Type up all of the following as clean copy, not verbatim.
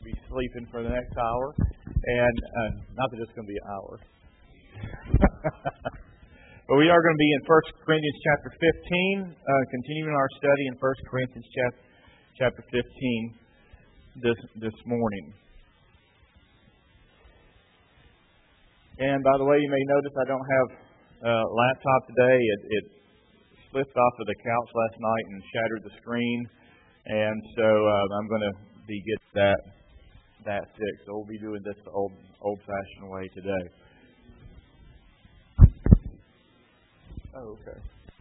be sleeping for the next hour. And not that it's going to be an hour. But we are going to be in 1 Corinthians chapter 15, continuing our study in 1 Corinthians chapter 15 this morning. And by the way, you may notice I don't have a laptop today. It slipped off of the couch last night and shattered the screen. And so I'm going to get that fixed. So we'll be doing this the old-fashioned way today. Oh, okay.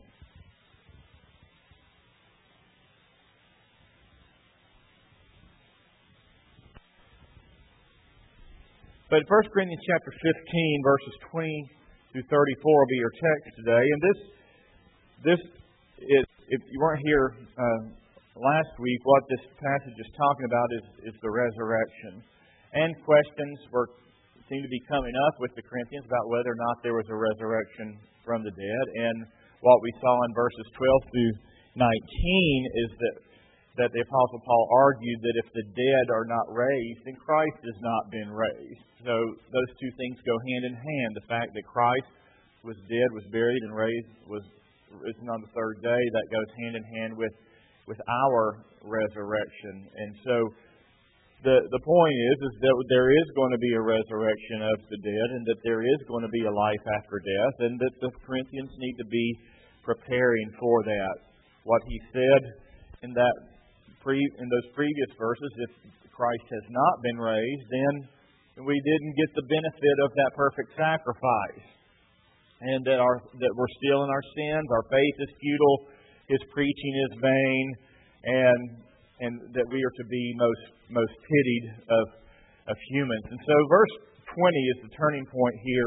But 1 Corinthians chapter 15, verses 20 through 34 will be your text today. And this is, if you weren't here last week, what this passage is talking about is the resurrection. And questions seem to be coming up with the Corinthians about whether or not there was a resurrection from the dead. And what we saw in verses 12 through 19 is that the Apostle Paul argued that if the dead are not raised, then Christ has not been raised. So those two things go hand in hand. The fact that Christ was dead, was buried, and was risen on the third day, that goes hand in hand with our resurrection. And so the point is that there is going to be a resurrection of the dead, and that there is going to be a life after death, and that the Corinthians need to be preparing for that. What he said in those previous verses, if Christ has not been raised, then we didn't get the benefit of that perfect sacrifice, and that we're still in our sins, our faith is futile, His preaching is vain, and that we are to be most pitied of humans. And so verse 20 is the turning point here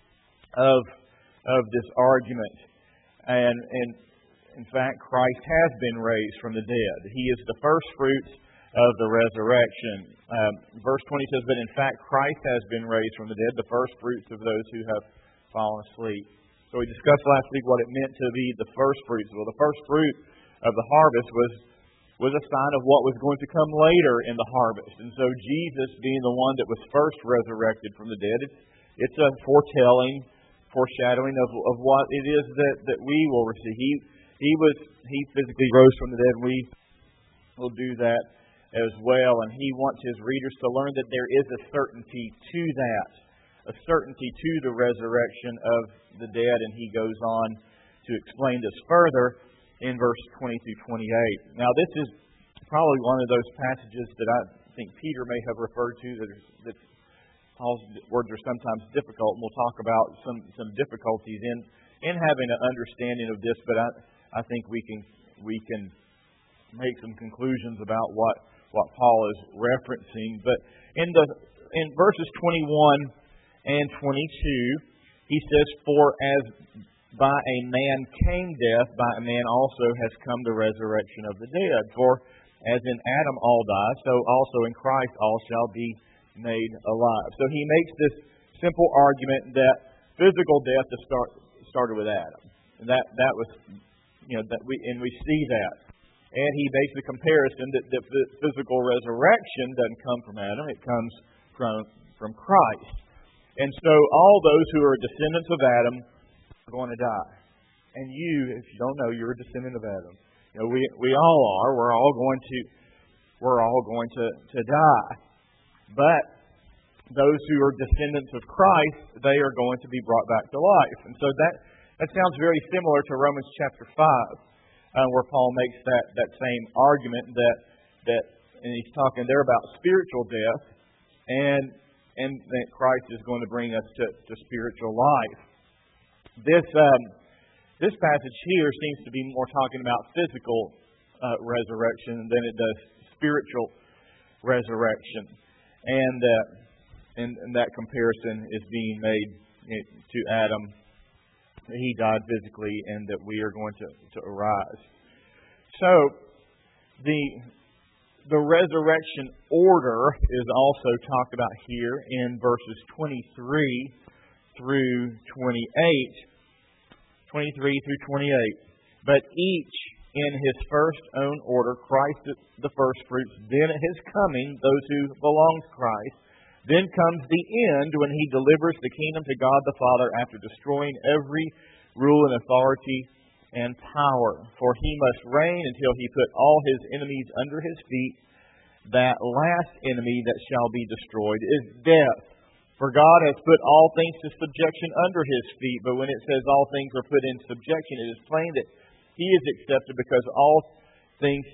of this argument. And in fact, Christ has been raised from the dead. He is the first fruits of the resurrection. Verse 20 says, but in fact, Christ has been raised from the dead, the first fruits of those who have fallen asleep. So we discussed last week what it meant to be the first fruits. Well, the first fruit of the harvest was a sign of what was going to come later in the harvest. And so Jesus, being the one that was first resurrected from the dead, it's a foreshadowing of what it is that we will receive. He physically rose from the dead, and we will do that as well. And he wants his readers to learn that there is a certainty to that, a certainty to the resurrection of the dead. And he goes on to explain this further in verse 20 through 28. Now, this is probably one of those passages that I think Peter may have referred to that Paul's words are sometimes difficult, and we'll talk about some difficulties in having an understanding of this. But I think we can make some conclusions about what Paul is referencing. But in verses 21 and 22, he says, "For as by a man came death, by a man also has come the resurrection of the dead. For as in Adam all die, so also in Christ all shall be made alive." So he makes this simple argument that physical death started with Adam, and that was, we see that. And he makes the comparison that the physical resurrection doesn't come from Adam; it comes from Christ. And so all those who are descendants of Adam are going to die. And you, if you don't know, you're a descendant of Adam. We all are. We're all going to die. But those who are descendants of Christ, they are going to be brought back to life. And so that sounds very similar to Romans chapter 5, where Paul makes that same argument that and he's talking there about spiritual death, and that Christ is going to bring us to spiritual life. This passage here seems to be more talking about physical resurrection than it does spiritual resurrection. And that comparison is being made to Adam. He died physically, and that we are going to arise. So the resurrection order is also talked about here in verses 23 through 28. 23 through 28. But each in His first own order, Christ the first fruits, then at His coming, those who belong to Christ. Then comes the end when He delivers the kingdom to God the Father after destroying every rule and authority and power. For He must reign until He put all His enemies under His feet. That last enemy that shall be destroyed is death. For God has put all things to subjection under His feet. But when it says all things are put in subjection, it is plain that He is accepted because all things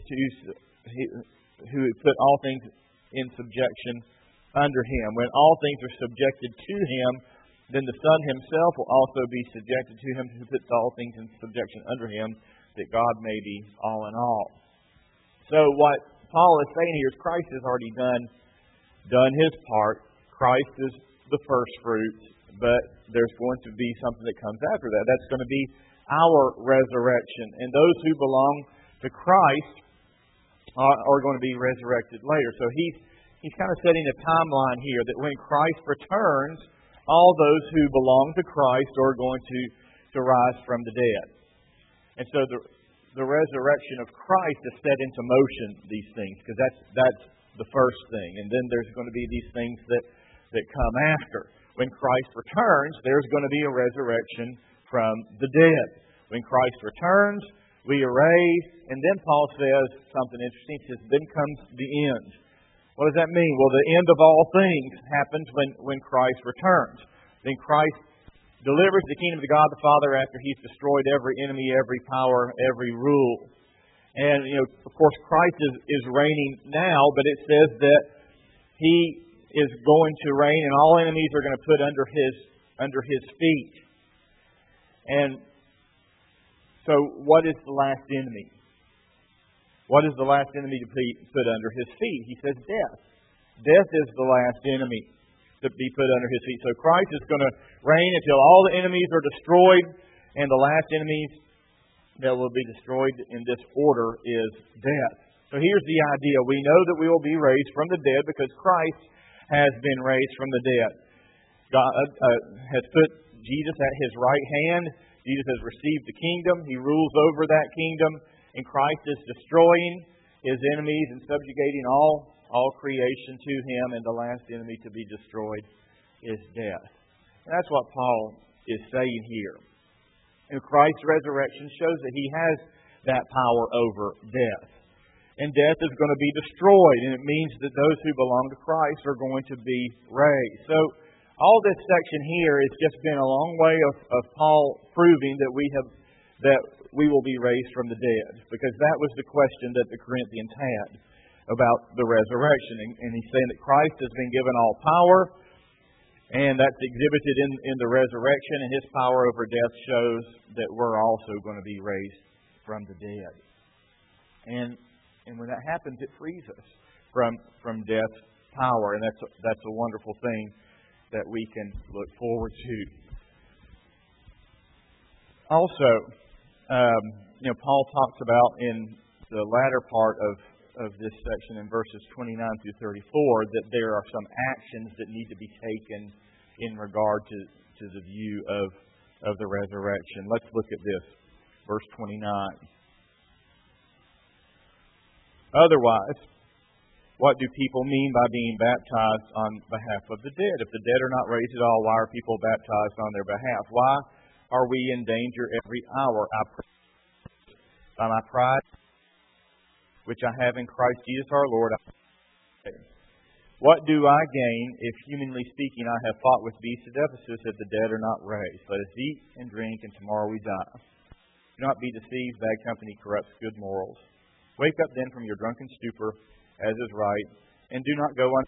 who put all things in subjection under Him. When all things are subjected to Him, then the Son Himself will also be subjected to Him who puts all things in subjection under Him, that God may be all in all. So what Paul is saying here is Christ has already done His part. Christ is the first fruits, but there's going to be something that comes after that. That's going to be our resurrection. And those who belong to Christ are going to be resurrected later. So he's kind of setting a timeline here that when Christ returns, all those who belong to Christ are going to rise from the dead. And so the resurrection of Christ is set into motion, these things, because that's the first thing. And then there's going to be these things that come after. When Christ returns, there's going to be a resurrection from the dead. When Christ returns, we are raised, and then Paul says something interesting. He says, then comes the end. What does that mean? Well, the end of all things happens when Christ returns. Then Christ delivers the kingdom to God the Father after He's destroyed every enemy, every power, every rule. And, of course, Christ is reigning now, but it says that He is going to reign, and all enemies are going to put under His feet. And so, what is the last enemy? What is the last enemy to be put under His feet? He says death. Death is the last enemy to be put under His feet. So Christ is going to reign until all the enemies are destroyed, and the last enemies that will be destroyed in this order is death. So here's the idea. We know that we will be raised from the dead because Christ has been raised from the dead. God has put Jesus at His right hand. Jesus has received the kingdom. He rules over that kingdom. And Christ is destroying His enemies and subjugating all creation to Him. And the last enemy to be destroyed is death. And that's what Paul is saying here. And Christ's resurrection shows that He has that power over death. And death is going to be destroyed. And it means that those who belong to Christ are going to be raised. So all this section here has just been a long way of Paul proving that we will be raised from the dead. Because that was the question that the Corinthians had about the resurrection. And he's saying that Christ has been given all power, and that's exhibited in the resurrection, and His power over death shows that we're also going to be raised from the dead. And when that happens, it frees us from death's power, and that's a wonderful thing that we can look forward to. Also, Paul talks about in the latter part of this section in verses 29 through 34 that there are some actions that need to be taken in regard to the view of the resurrection. Let's look at this. Verse 29. Otherwise, what do people mean by being baptized on behalf of the dead? If the dead are not raised at all, why are people baptized on their behalf? Why are we in danger every hour? I pray by my pride, which I have in Christ Jesus our Lord. What do I gain if, humanly speaking, I have fought with beasts at Ephesus if the dead are not raised? Let us eat and drink, and tomorrow we die. Do not be deceived. Bad company corrupts good morals. Wake up then from your drunken stupor, as is right, and do not go on.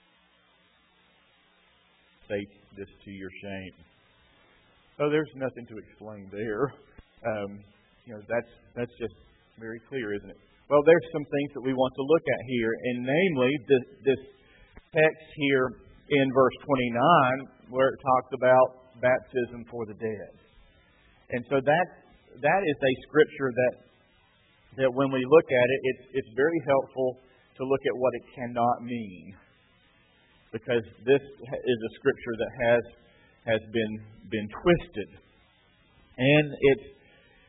Say this to your shame. So there's nothing to explain there. That's just very clear, isn't it? Well, there's some things that we want to look at here, and namely this text here in verse 29 where it talks about baptism for the dead. And so that is a scripture that when we look at it, it's very helpful to look at what it cannot mean. Because this is a scripture that has been twisted. And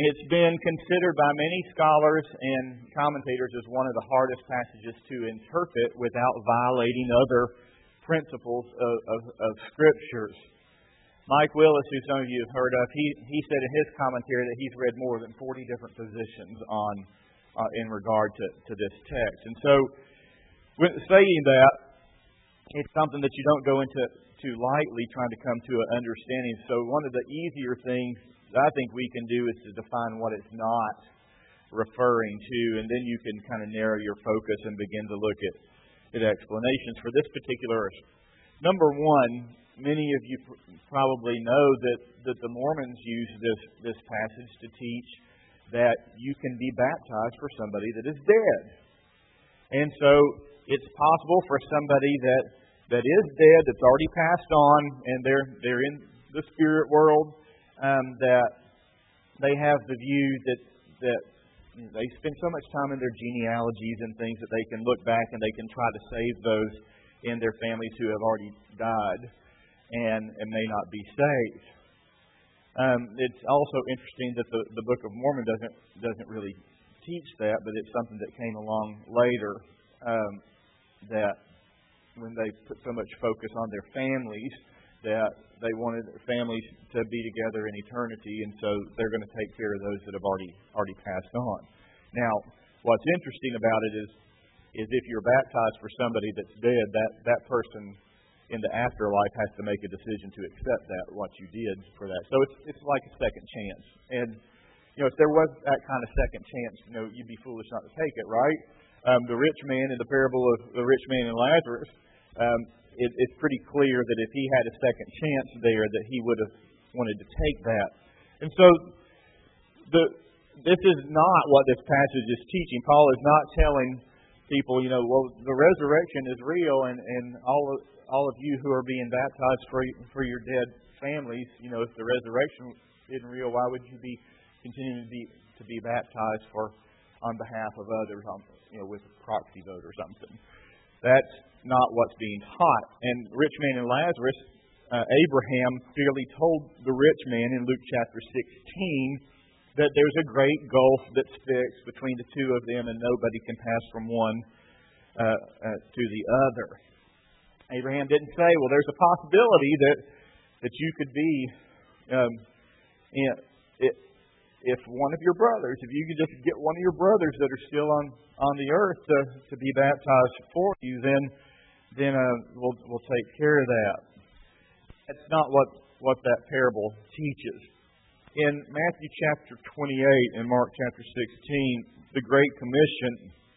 It's been considered by many scholars and commentators as one of the hardest passages to interpret without violating other principles of Scriptures. Mike Willis, who some of you have heard of, he said in his commentary that he's read more than 40 different positions in regard to this text. And so, with saying that, it's something that you don't go into too lightly trying to come to an understanding. So one of the easier things I think we can do is to define what it's not referring to, and then you can kind of narrow your focus and begin to look at explanations for this particular. Number one, many of you probably know that the Mormons use this passage to teach that you can be baptized for somebody that is dead. And so it's possible for somebody that is dead, that's already passed on, and they're in the spirit world, that they have the view that they spend so much time in their genealogies and things that they can look back and they can try to save those in their families who have already died and may not be saved. It's also interesting that the Book of Mormon doesn't really teach that, but it's something that came along later, that when they put so much focus on their families, that they wanted their families to be together in eternity, and so they're going to take care of those that have already passed on. Now, what's interesting about it is if you're baptized for somebody that's dead, that person in the afterlife has to make a decision to accept what you did for that. So it's like a second chance. And if there was that kind of second chance, you'd be foolish not to take it, right? The rich man in the parable of the rich man and Lazarus, it's pretty clear that if he had a second chance there, that he would have wanted to take that. And so this is not what this passage is teaching. Paul is not telling people, well, the resurrection is real, and all of you who are being baptized for your dead families, if the resurrection isn't real, why would you be continuing to be baptized on behalf of others, with a proxy vote or something? That's not what's being taught. And rich man and Lazarus, Abraham clearly told the rich man in Luke chapter 16 that there's a great gulf that's fixed between the two of them, and nobody can pass from one to the other. Abraham didn't say, well, there's a possibility that you could be, if one of your brothers, if you could just get one of your brothers that are still on the earth to be baptized for you, then we'll take care of that. That's not what that parable teaches. In Matthew chapter 28 and Mark chapter 16, the Great Commission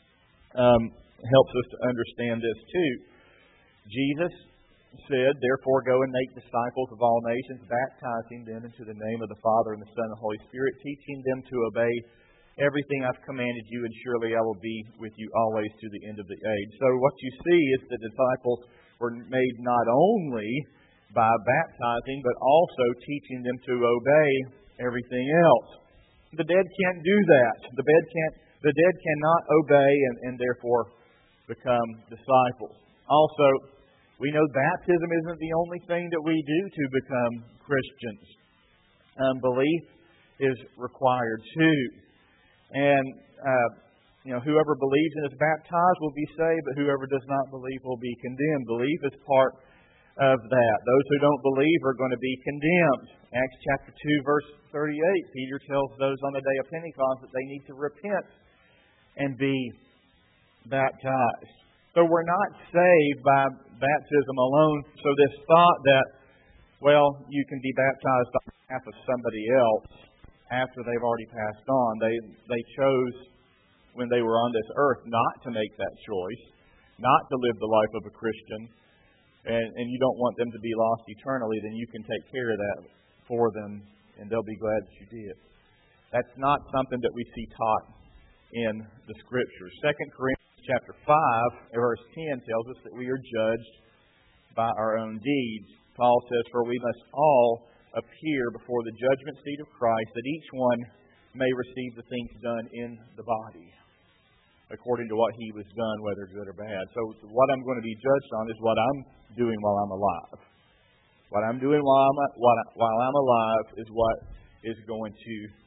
helps us to understand this too. Jesus said, therefore go and make disciples of all nations, baptizing them into the name of the Father and the Son and the Holy Spirit, teaching them to obey everything I've commanded you, and surely I will be with you always to the end of the age. So what you see is the disciples were made not only by baptizing, but also teaching them to obey everything else. The dead can't do that. The dead cannot obey and therefore become disciples. Also, we know baptism isn't the only thing that we do to become Christians. Belief is required too. And, whoever believes and is baptized will be saved, but whoever does not believe will be condemned. Belief is part of that. Those who don't believe are going to be condemned. Acts chapter 2, verse 38, Peter tells those on the day of Pentecost that they need to repent and be baptized. So we're not saved by baptism alone. So this thought that, well, you can be baptized on behalf of somebody else after they've already passed on. They chose, when they were on this earth, not to make that choice, not to live the life of a Christian, and you don't want them to be lost eternally, then you can take care of that for them, and they'll be glad that you did. That's not something that we see taught in the Scriptures. 2 Corinthians chapter 5, verse 10 tells us that we are judged by our own deeds. Paul says, for we must all appear before the judgment seat of Christ, that each one may receive the things done in the body, according to what he was done, whether good or bad. So what I'm going to be judged on is what I'm doing while I'm alive. What I'm doing while I'm alive is what is going to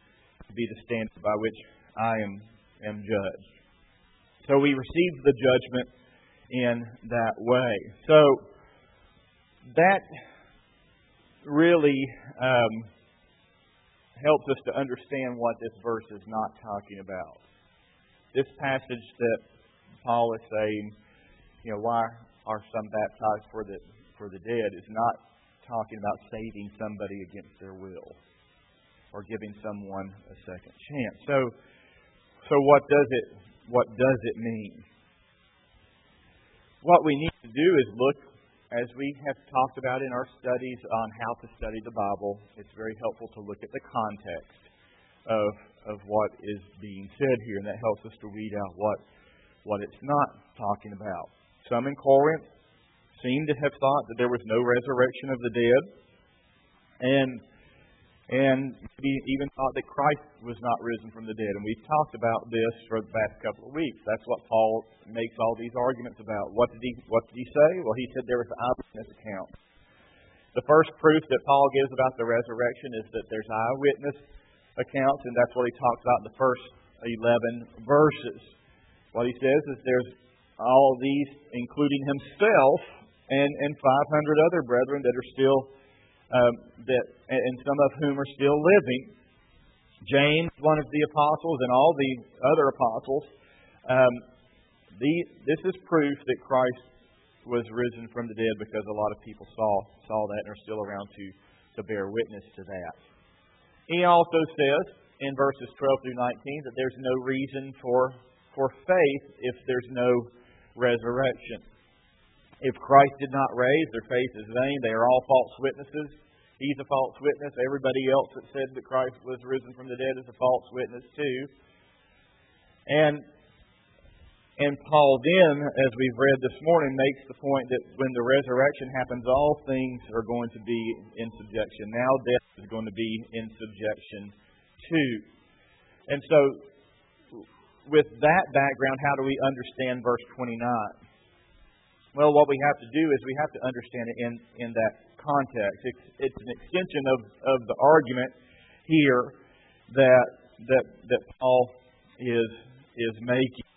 to be the standard by which I am judged. So we receive the judgment in that way. So that really helps us to understand what this verse is not talking about. This passage that Paul is saying, why are some baptized for the dead, is not talking about saving somebody against their will or giving someone a second chance. So what does it mean? What we need to do is look, as we have talked about in our studies on how to study the Bible, it's very helpful to look at the context of what is being said here, and that helps us to weed out what it's not talking about. Some in Corinth seem to have thought that there was no resurrection of the dead, and even thought that Christ was not risen from the dead. And we've talked about this for the past couple of weeks. That's what Paul makes all these arguments about. What did he say? Well, he said there was an eyewitness account. The first proof that Paul gives about the resurrection is that there's eyewitness accounts, and that's what he talks about in the first 11 verses. What he says is there's all these, including himself and 500 other brethren that are still and some of whom are still living. James, one of the apostles, and all the other apostles. This is proof that Christ was risen from the dead, because a lot of people saw that and are still around to bear witness to that. He also says in verses 12 through 19 that there's no reason for faith if there's no resurrection. If Christ did not raise, their faith is vain. They are all false witnesses. He's a false witness. Everybody else that said that Christ was risen from the dead is a false witness too. And Paul then, as we've read this morning, makes the point that when the resurrection happens, all things are going to be in subjection. Now death is going to be in subjection too. And so, with that background, how do we understand verse 29? Well, what we have to do is we have to understand it in that context. It's an extension of the argument here that Paul is making.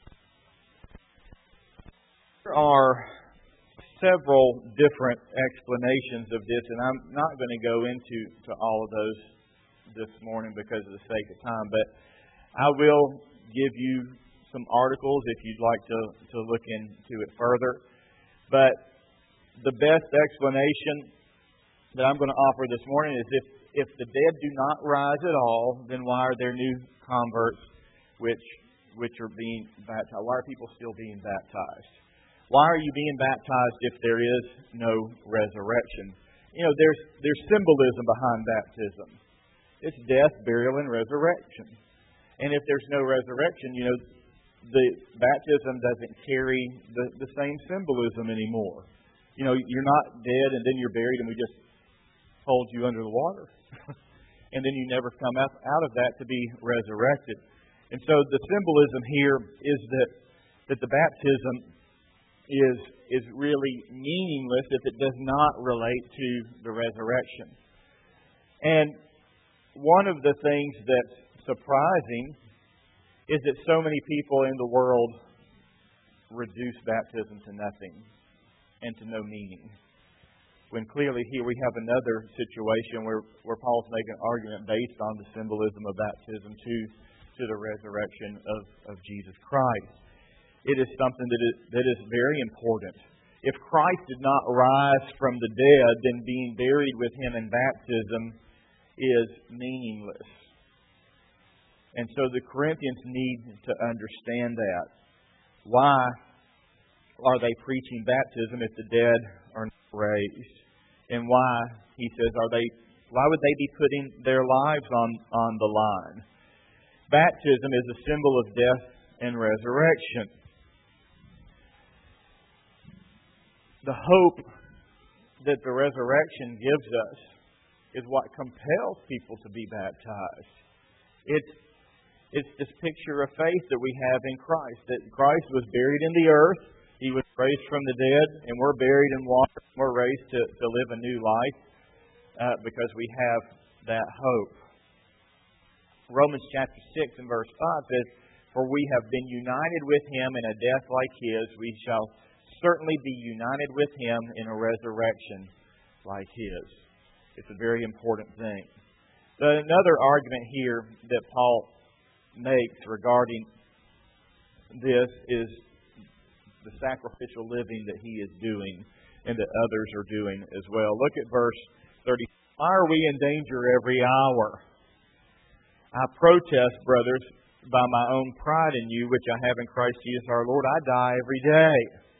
There are several different explanations of this, and I'm not going to go into all of those this morning because of the sake of time, but I will give you some articles if you'd like to look into it further. But the best explanation that I'm going to offer this morning is if the dead do not rise at all, then why are there new converts which are being baptized? Why are people still being baptized? Why are you being baptized if there is no resurrection? There's symbolism behind baptism. It's death, burial, and resurrection. And if there's no resurrection, the baptism doesn't carry the same symbolism anymore. You're not dead and then you're buried and we just hold you under the water. And then you never come out of that to be resurrected. And so the symbolism here is that the baptism is really meaningless if it does not relate to the resurrection. And one of the things that's surprising is that so many people in the world reduce baptism to nothing and to no meaning. When clearly here we have another situation where Paul's making an argument based on the symbolism of baptism to the resurrection of Jesus Christ. It is something that is very important. If Christ did not rise from the dead, then being buried with Him in baptism is meaningless. And so the Corinthians need to understand that. Why are they preaching baptism if the dead are not raised? And why, he says, why would they be putting their lives on the line? Baptism is a symbol of death and resurrection. The hope that the resurrection gives us is what compels people to be baptized. It's this picture of faith that we have in Christ, that Christ was buried in the earth, He was raised from the dead, and we're buried in water. We're raised to live a new life because we have that hope. Romans chapter 6 and verse 5 says, "For we have been united with Him in a death like His, we shall certainly be united with Him in a resurrection like His." It's a very important thing. Another argument here that Paul makes regarding this is the sacrificial living that he is doing and that others are doing as well. Look at verse 30. "Why are we in danger every hour? I protest, brothers, by my own pride in you, which I have in Christ Jesus our Lord. I die every day.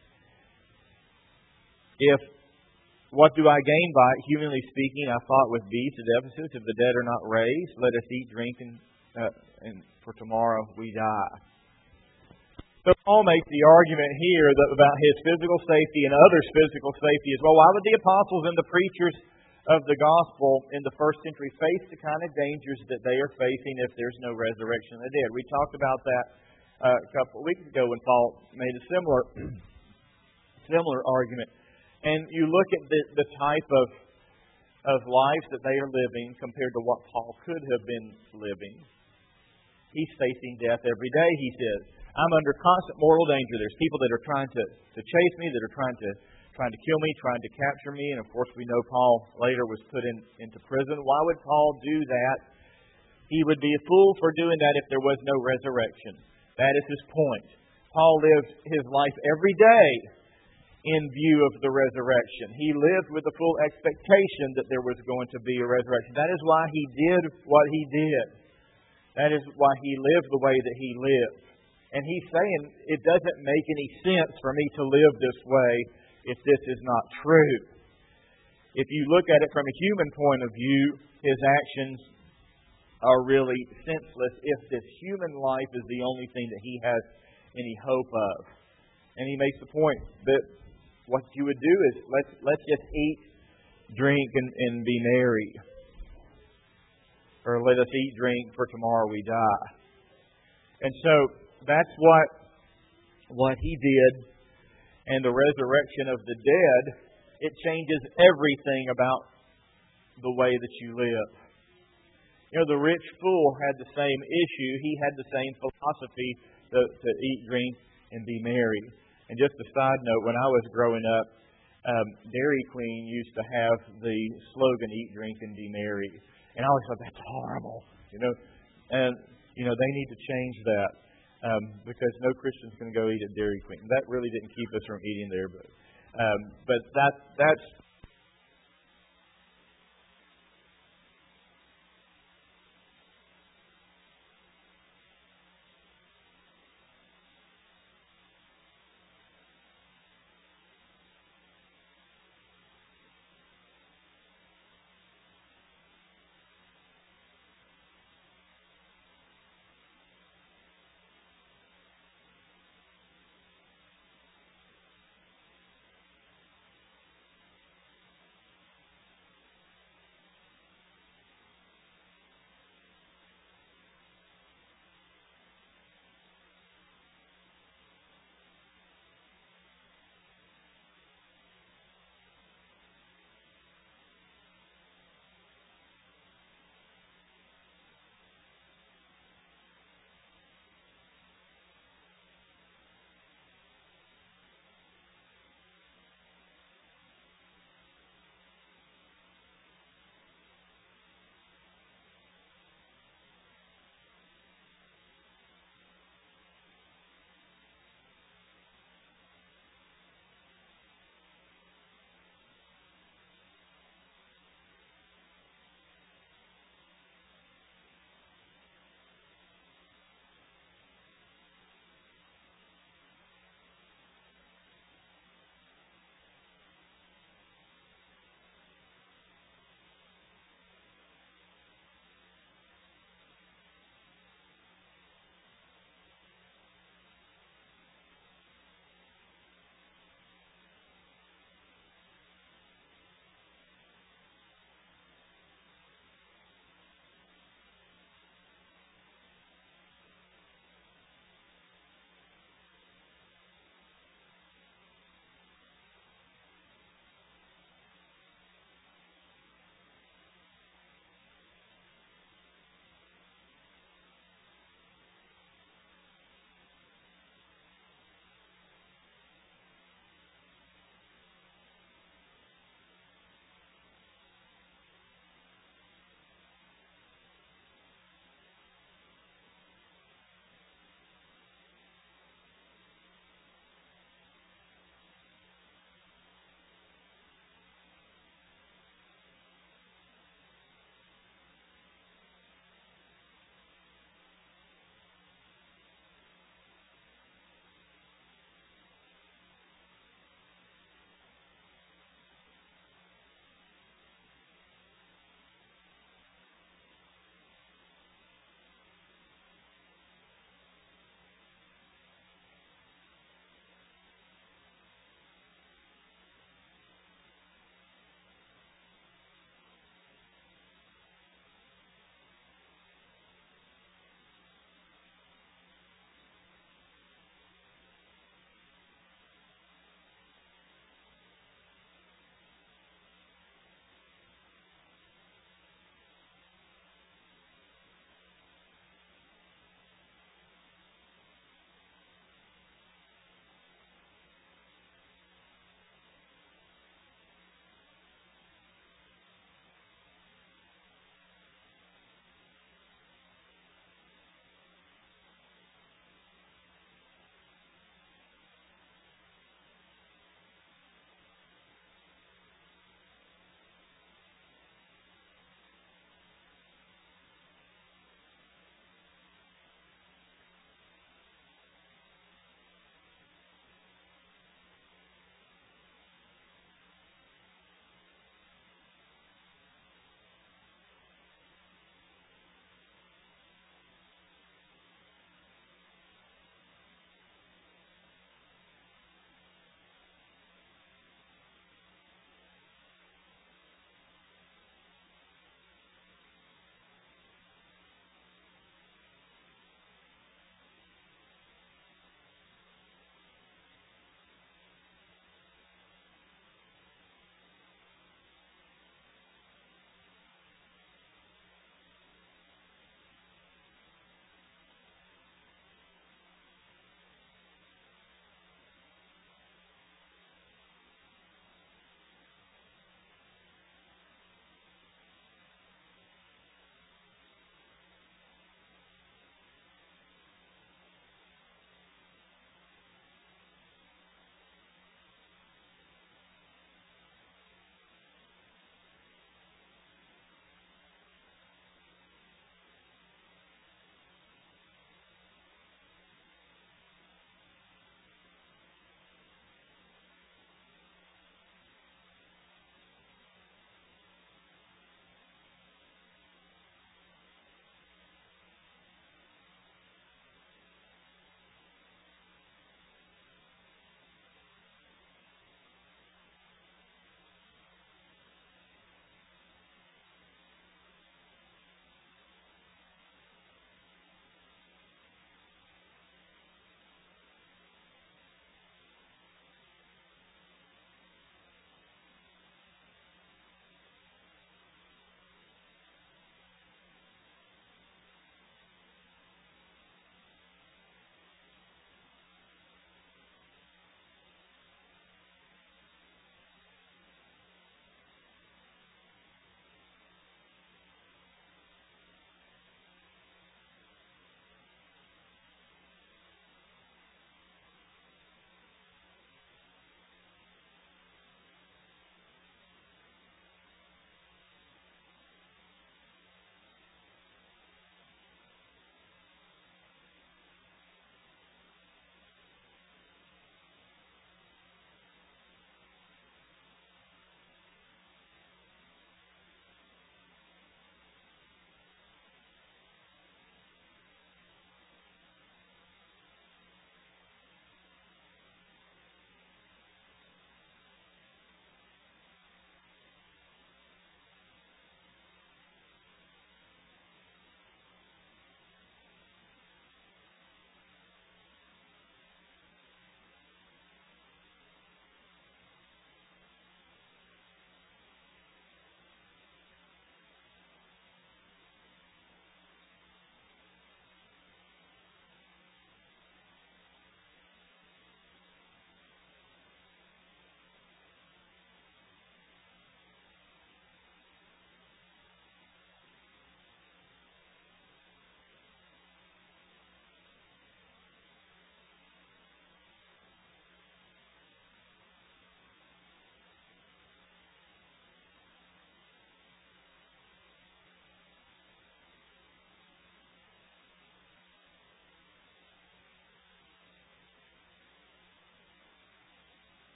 What do I gain by it? Humanly speaking, I fought with beasts at Ephesus. If the dead are not raised, let us eat, drink, and for tomorrow we die." So Paul makes the argument here about his physical safety and others' physical safety as well. Why would the apostles and the preachers of the gospel in the first century face the kind of dangers that they are facing if there's no resurrection of the dead? We talked about that a couple of weeks ago when Paul made a similar argument. And you look at the type of lives that they are living compared to what Paul could have been living. He's facing death every day, he says. "I'm under constant mortal danger. There's people that are trying to chase me, that are trying to kill me, trying to capture me." And of course, we know Paul later was put into prison. Why would Paul do that? He would be a fool for doing that if there was no resurrection. That is his point. Paul lived his life every day in view of the resurrection. He lived with the full expectation that there was going to be a resurrection. That is why he did what he did. That is why he lived the way that he lived. And he's saying it doesn't make any sense for me to live this way if this is not true. If you look at it from a human point of view, his actions are really senseless if this human life is the only thing that he has any hope of. And he makes the point that what you would do is let's just eat, drink, and be merry. Or let us eat, drink, for tomorrow we die. And so that's what he did. And the resurrection of the dead, it changes everything about the way that you live. You know, the rich fool had the same issue. He had the same philosophy to eat, drink, and be merry. And just a side note, when I was growing up, Dairy Queen used to have the slogan, "Eat, drink, and be merry." And I always thought, that's horrible. And they need to change that. Because no Christian's going to go eat at Dairy Queen. That really didn't keep us from eating there, but that's